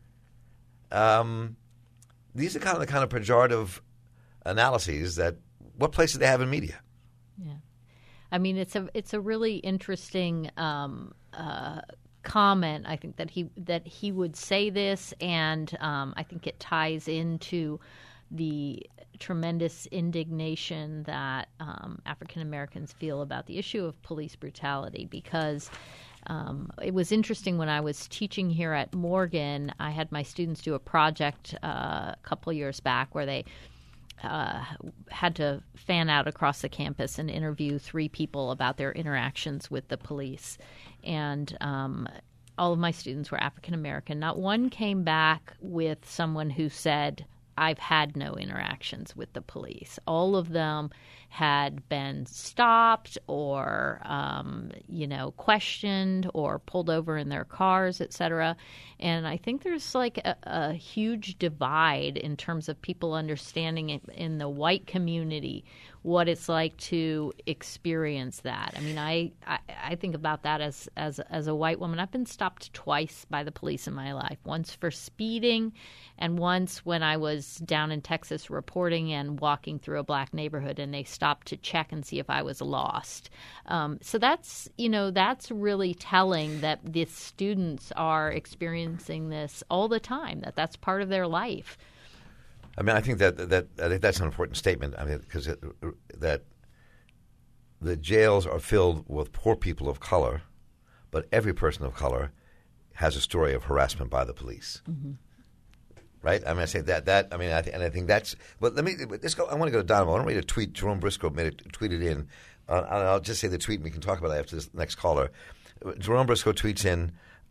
these are kind of pejorative analyses that what place do they have in media? Yeah, I mean it's a really interesting comment. I think that he would say this, and I think it ties into the tremendous indignation that African Americans feel about the issue of police brutality, because it was interesting when I was teaching here at Morgan. I had my students do a project a couple of years back where they had to fan out across the campus and interview 3 people about their interactions with the police. And all of my students were African American. Not one came back with someone who said, I've had no interactions with the police. All of them had been stopped or, questioned or pulled over in their cars, et cetera. And I think there's like a huge divide in terms of people understanding it in the white community, what it's like to experience that. I mean, I think about that as a white woman. I've been stopped twice by the police in my life, once for speeding and once when I was down in Texas reporting and walking through a black neighborhood, and they stopped to check and see if I was lost. So that's really telling that the students are experiencing this all the time, that's part of their life. I mean, I think that's an important statement. I mean, because that the jails are filled with poor people of color, but every person of color has a story of harassment by the police. Mm-hmm. Right? I mean, I say that. I mean, I think that's. But let's go. I want to go to Donovan. I want to read a tweet. Jerome Briscoe tweeted in. I'll just say the tweet, and we can talk about it after this next caller. Jerome Briscoe tweets in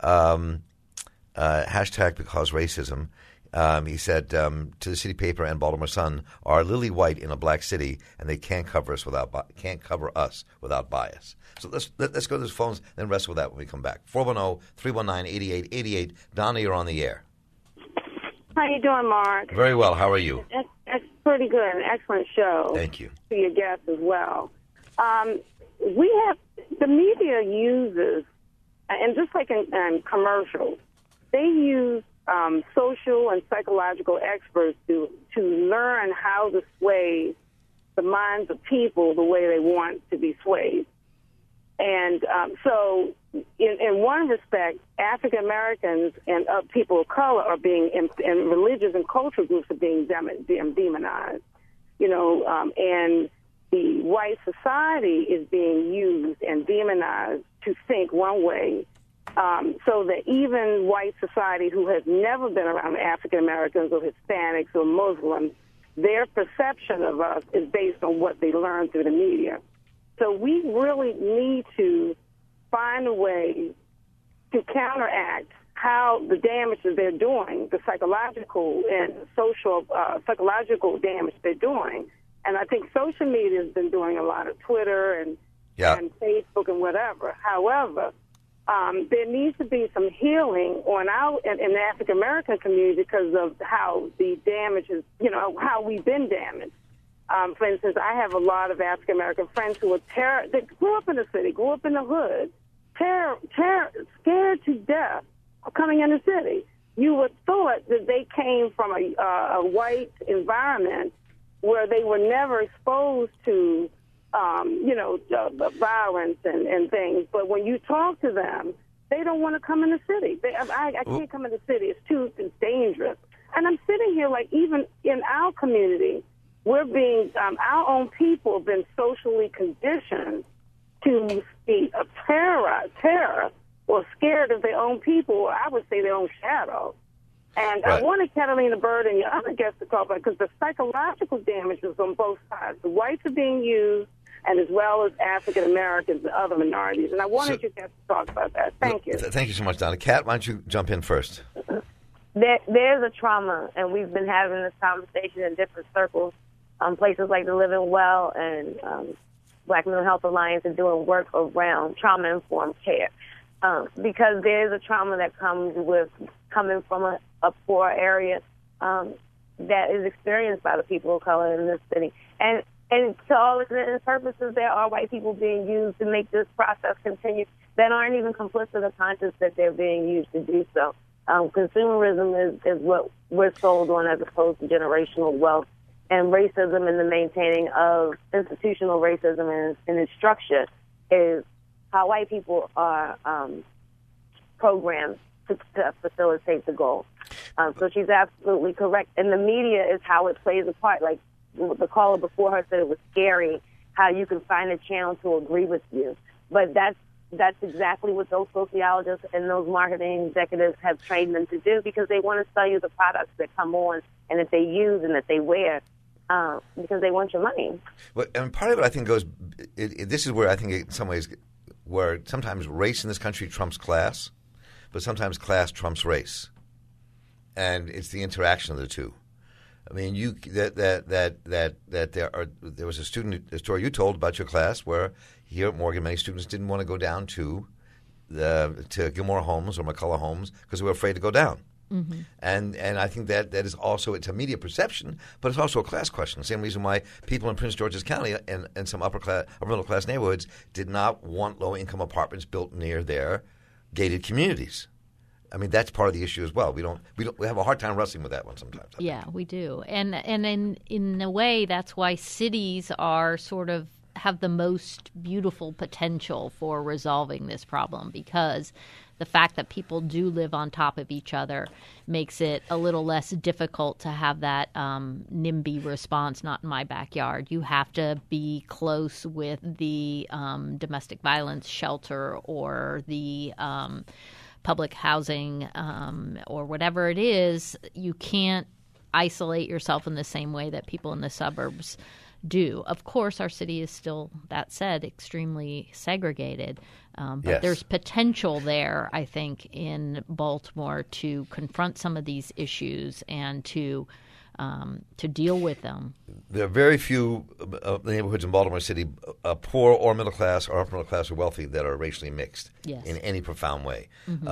hashtag because racism. He said to the City Paper and Baltimore Sun, "Are lily white in a black city, and they can't cover us without bias." So let's go to those phones and wrestle with that when we come back. 410-319-8888. Donna, you're on the air. How you doing, Mark? Very well. How are you? That's pretty good. An excellent show. Thank you. To your guests as well. The media uses, and just like in commercials, they use social and psychological experts to learn how to sway the minds of people the way they want to be swayed. And so, in one respect, African Americans and people of color are being, and religious and cultural groups are being demonized. And the white society is being used and demonized to think one way, so that even white society who has never been around African Americans or Hispanics or Muslims, their perception of us is based on what they learn through the media. So we really need to find a way to counteract how the damage that they're doing, the psychological and social psychological damage they're doing. And I think social media has been doing a lot of Twitter and Facebook and whatever. However, there needs to be some healing in the African American community because of how the damage is, how we've been damaged. For instance, I have a lot of African American friends who are they grew up in the city, grew up in the hood, scared to death of coming in the city. You would thought that they came from a white environment where they were never exposed to, violence and things. But when you talk to them, they don't want to come in the city. I can't come in the city. It's dangerous. And I'm sitting here like even in our community, we're being, our own people have been socially conditioned to be terror or scared of their own people, or I would say their own shadow. And I wanted Catalina Bird and your other guests to talk about it because the psychological damage is on both sides. The whites are being used, and as well as African Americans and other minorities. And I wanted you guys to talk about that. Thank you. Thank you so much, Donna. Kat, why don't you jump in first? There's a trauma, and we've been having this conversation in different circles. Places like the Living Well and Black Mental Health Alliance are doing work around trauma-informed care because there is a trauma that comes with coming from a poor area that is experienced by the people of color in this city. And to all intents and purposes, there are white people being used to make this process continue that aren't even complicit or conscious that they're being used to do so. Consumerism is what we're sold on as opposed to generational wealth. And racism and the maintaining of institutional racism and its structure is how white people are programmed to facilitate the goal. So she's absolutely correct. And the media is how it plays a part. Like the caller before her said, it was scary how you can find a channel to agree with you. But that's exactly what those sociologists and those marketing executives have trained them to do because they want to sell you the products that come on and that they use and that they wear. Because they want your money. And part of it, I think, goes. This is where I think, in some ways, where sometimes race in this country trumps class, but sometimes class trumps race, and it's the interaction of the two. I mean, there was a story you told about your class where here at Morgan, many students didn't want to go down to Gilmore Homes or McCullough Homes because they were afraid to go down. Mm-hmm. And I think that is also, it's a media perception, but it's also a class question. The same reason why people in Prince George's County and some upper middle class neighborhoods did not want low income apartments built near their gated communities. I mean, that's part of the issue as well. We have a hard time wrestling with that one sometimes. Yeah, we do. And in a way, that's why cities are sort of have the most beautiful potential for resolving this problem, because the fact that people do live on top of each other makes it a little less difficult to have that NIMBY response, not in my backyard. You have to be close with the domestic violence shelter or the public housing or whatever it is. You can't isolate yourself in the same way that people in the suburbs do. Of course, our city is still, that said, extremely segregated. But there's potential there, I think, in Baltimore to confront some of these issues and to to deal with them. There are very few neighborhoods in Baltimore City, poor or middle class or upper middle class or wealthy, that are racially mixed in any profound way. Mm-hmm.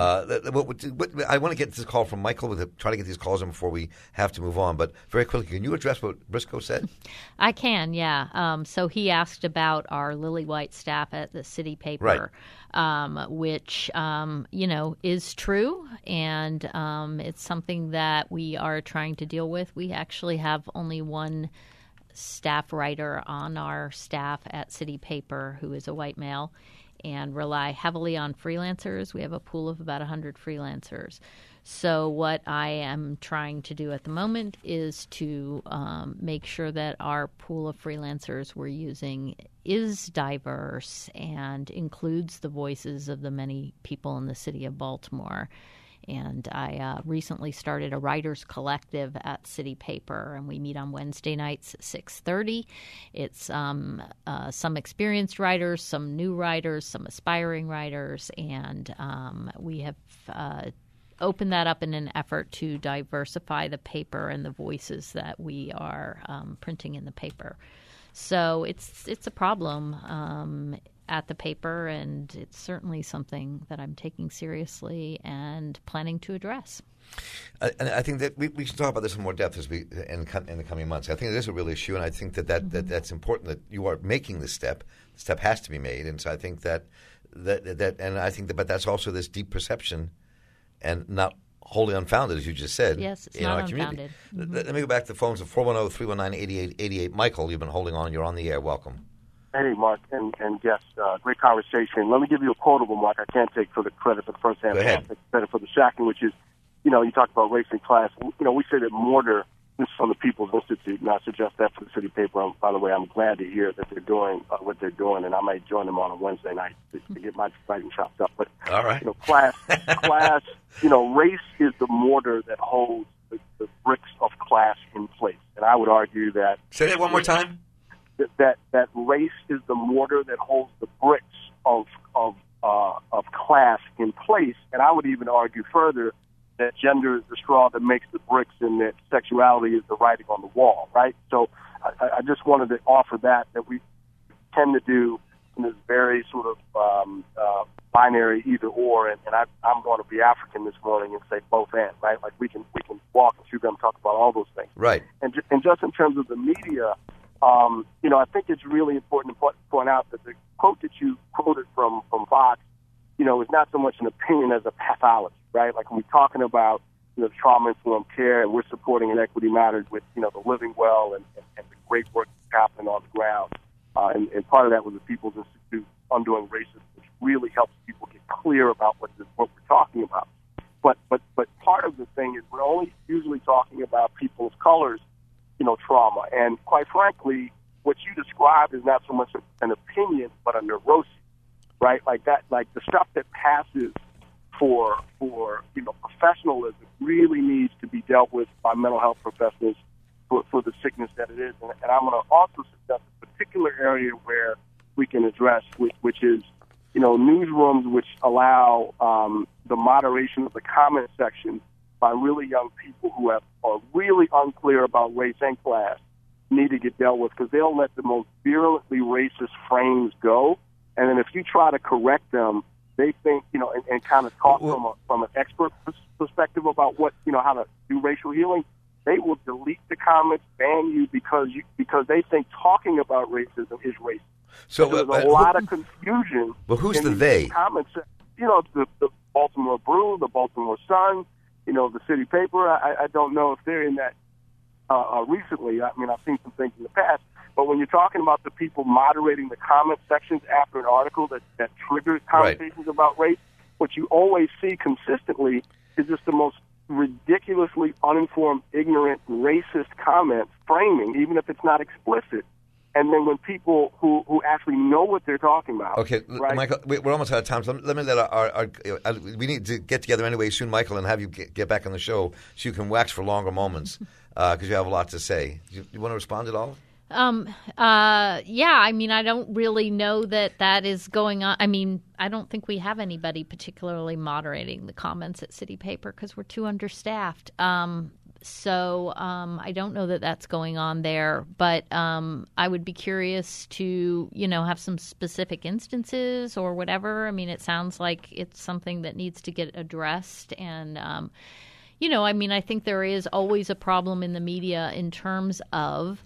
I want to get this call from Michael. Try to get these calls in before we have to move on. But very quickly, can you address what Briscoe said? I can, yeah. So he asked about our lily white staff at the City Paper, which, is true. And it's something that we are trying to deal with. We actually have only one staff writer on our staff at City Paper who is a white male, and rely heavily on freelancers. We have a pool of about 100 freelancers. So what I am trying to do at the moment is to make sure that our pool of freelancers we're using is diverse and includes the voices of the many people in the city of Baltimore. And I recently started a writers collective at City Paper, and we meet on Wednesday nights at 6:30. It's some experienced writers, some new writers, some aspiring writers, and we have opened that up in an effort to diversify the paper and the voices that we are printing in the paper. So it's a problem at the paper, and it's certainly something that I'm taking seriously and planning to address. And I think that we should talk about this in more depth in the coming months. I think it is a real issue, and I think that's important that you are making this step. The step has to be made, and so I think that but that's also this deep perception, and not wholly unfounded, as you just said. Yes, it's in not our unfounded. Community. Let me go back to the phones of 410-319-8888. Michael, you've been holding on. You're on the air. Welcome. Hey, Mark, and guests, great conversation. Let me give you a quotable, Mark. I can't take for the credit for the first hand. Go ahead. I take credit for the second, which is, you talk about race and class. We say that Mortar, this is from the People's Institute, and I suggest that for the City Paper. By the way, I'm glad to hear that they're doing what they're doing, and I might join them on a Wednesday night to get my writing chopped up. But, all right. Class, race is the mortar that holds the bricks of class in place. And I would argue that... Say that one more time. That race is the mortar that holds the bricks of class in place, and I would even argue further that gender is the straw that makes the bricks, and that sexuality is the writing on the wall. Right. So I just wanted to offer that we tend to do in this very sort of binary either or, and I'm going to be African this morning and say both and. Right. Like we can walk and chew gum, talk about all those things. Right. And just in terms of the media. I think it's really important to point out that the quote that you quoted from Fox, is not so much an opinion as a pathology, right? Like when we're talking about, trauma-informed care, and we're supporting Inequity Matters with, the Living Well and the great work that's happening on the ground. And part of that was the People's Institute Undoing Racism, which really helps people get clear about what we're talking about. But part of the thing is we're only usually talking about people's colors, trauma. And quite frankly, what you described is not so much an opinion, but a neurosis, right? Like that, like the stuff that passes for professionalism really needs to be dealt with by mental health professionals for the sickness that it is. And I'm going to also suggest a particular area where we can address, which is, newsrooms which allow the moderation of the comment section by really young people who are really unclear about race and class need to get dealt with, because they'll let the most virulently racist frames go, and then if you try to correct them, they think, and kind of talk from an expert perspective about what, how to do racial healing, they will delete the comments, ban you because they think talking about racism is racist. So there's a lot of confusion. Well, who's the they? Comments, the Baltimore Brew, the Baltimore Sun, the City Paper. I don't know if they're in that recently. I mean, I've seen some things in the past. But when you're talking about the people moderating the comment sections after an article that triggers conversations about race, what you always see consistently is just the most ridiculously uninformed, ignorant, racist comments, framing, even if it's not explicit. And then when people who actually know what they're talking about. Okay, right? Michael, we're almost out of time, so let me let our we need to get together anyway soon, Michael, and have you get back on the show so you can wax for longer moments because you have a lot to say. Do you want to respond at all? Yeah, I mean, I don't really know that is going on. I mean, I don't think we have anybody particularly moderating the comments at City Paper because we're too understaffed. So I don't know that that's going on there, but I would be curious to, have some specific instances or whatever. I mean, it sounds like it's something that needs to get addressed. And, I think there is always a problem in the media in terms of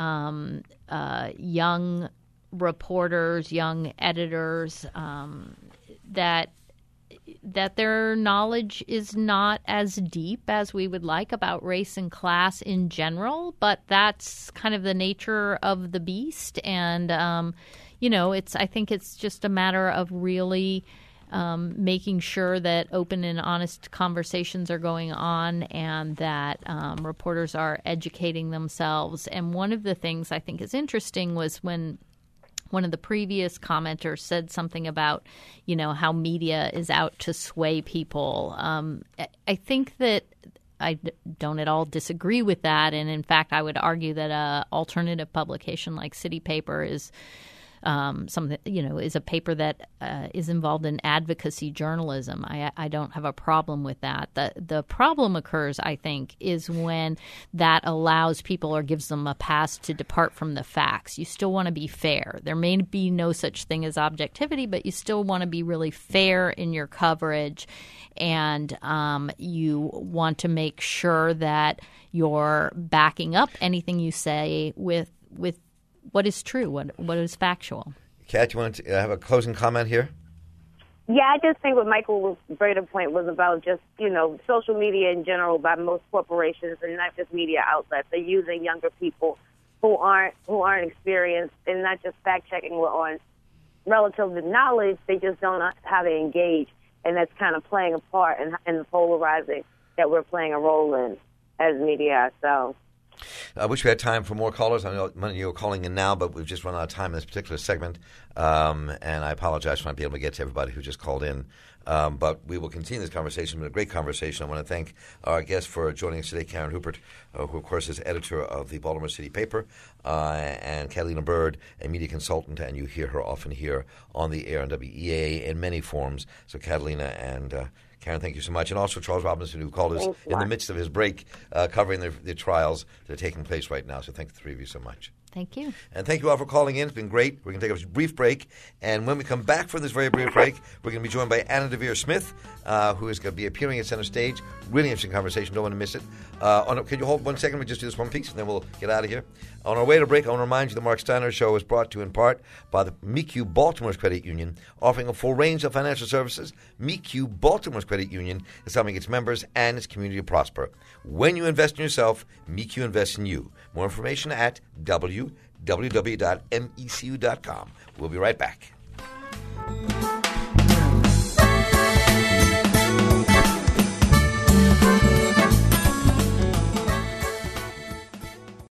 young reporters, young editors, that their knowledge is not as deep as we would like about race and class in general, but that's kind of the nature of the beast. And, I think it's just a matter of really making sure that open and honest conversations are going on and that reporters are educating themselves. And one of the things I think is interesting was when one of the previous commenters said something about, how media is out to sway people. I think that I don't at all disagree with that. And in fact, I would argue that an alternative publication like City Paper is something, is a paper that is involved in advocacy journalism. I don't have a problem with that. The problem occurs, I think, is when that allows people or gives them a pass to depart from the facts. You still want to be fair. There may be no such thing as objectivity, but you still want to be really fair in your coverage, and you want to make sure that you're backing up anything you say with what is true, what is factual. Kat, you want to have a closing comment here? Yeah, I just think what Michael's greater point was about just, social media in general by most corporations and not just media outlets. They're using younger people who aren't experienced and not just fact-checking on relative to knowledge. They just don't know how to engage, and that's kind of playing a part in the polarizing that we're playing a role in as media ourselves. I wish we had time for more callers. I know many of you are calling in now, but we've just run out of time in this particular segment. And I apologize for not being able to get to everybody who just called in. But we will continue this conversation. It's been a great conversation. I want to thank our guest for joining us today, Karen Hupert, who, of course, is editor of the Baltimore City Paper, and Catalina Bird, a media consultant, and you hear her often here on the air on WEA in many forms. So Catalina and Karen, thank you so much. And also Charles Robinson, who called us in the midst of his break, covering the trials that are taking place right now. So thank the three of you so much. Thank you. And thank you all for calling in. It's been great. We're going to take a brief break. And when we come back from this very brief break, we're going to be joined by Anna Deavere Smith, who is going to be appearing at Center Stage. Really interesting conversation. Don't want to miss it. Can you hold 1 second? We just do this one piece, and then we'll get out of here. On our way to break, I want to remind you the Mark Steiner Show is brought to you in part by the MECU Baltimore's Credit Union, offering a full range of financial services. MECU Baltimore's Credit Union is helping its members and its community to prosper. When you invest in yourself, MECU invests in you. More information at www.mecu.com. We'll be right back.